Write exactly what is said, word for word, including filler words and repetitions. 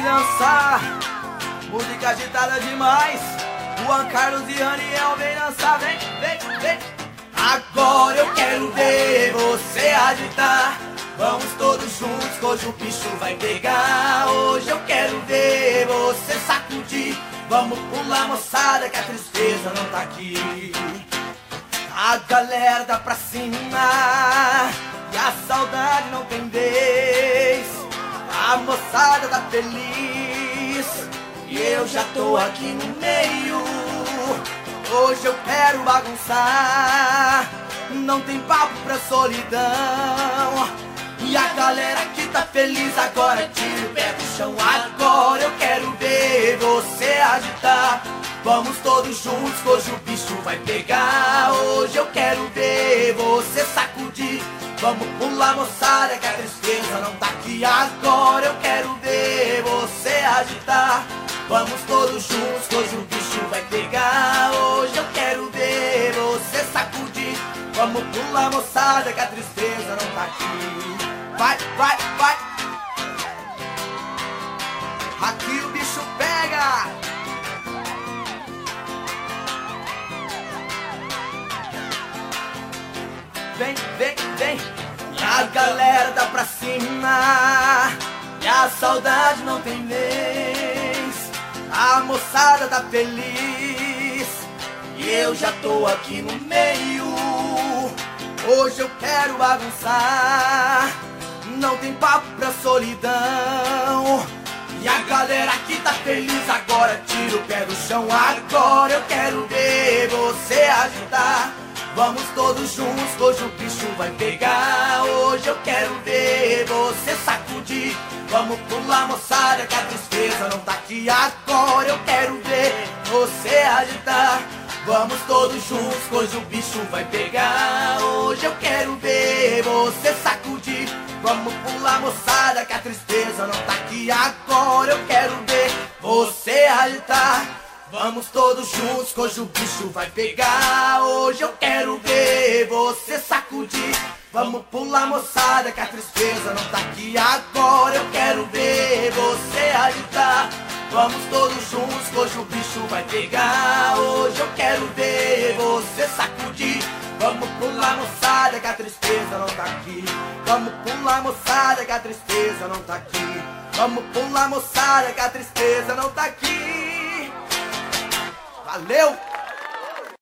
dançar. Música agitada demais. Juan Carlos e Raniel vem dançar, vem, vem, vem. Agora eu quero ver você agitar. Vamos todos juntos, que hoje o bicho vai pegar. Hoje eu quero ver você sacudir. Vamos pular, moçada, que a tristeza não tá aqui. A galera dá pra cima e a saudade não tem vez. A moçada tá feliz e eu já tô aqui no meio. Hoje eu quero bagunçar, não tem papo pra solidão. E a galera que tá feliz agora tira o pé do chão. Agora eu quero ver você agitar. Vamos todos juntos, que hoje o bicho vai pegar. Hoje eu quero ver você sacudir. Vamos pular, moçada, que a tristeza não tá aqui. Agora eu quero ver você agitar. Vamos todos juntos, que hoje o bicho vai pegar. Hoje eu quero ver você sacudir. Vamos pular, moçada, que a tristeza não tá aqui. Vai, vai, vai. Aqui o bicho pega. Vem, vem, vem. E a galera dá pra cima e a saudade não tem vez. A moçada tá feliz e eu já tô aqui no meio. Hoje eu quero bagunçar, não tem papo pra solidão. E a galera que tá feliz agora tira o pé do chão. Agora eu quero ver você agitar. Vamos todos juntos, que hoje o bicho vai pegar. Hoje eu quero ver você sacudir. Vamos pular, moçada, que a tristeza não tá aqui. Agora eu quero ver você agitar. Vamos todos juntos, que hoje o bicho vai pegar. Hoje eu quero ver você sacudir. Vamos pular, moçada, que a tristeza não tá aqui. Agora eu quero ver você agitar. Vamos todos juntos, que hoje o bicho vai pegar. Hoje eu quero ver você sacudir. Vamos pular, moçada, que a tristeza não tá aqui. Agora eu quero ver você agitar. Vamos todos juntos, que hoje o bicho vai pegar. Hoje eu quero ver você sacudir. Vamos pular, moçada, que a tristeza não tá aqui. Vamos pular, moçada, que a tristeza não tá aqui. Vamos pular, moçada, que a tristeza não tá aqui. Valeu!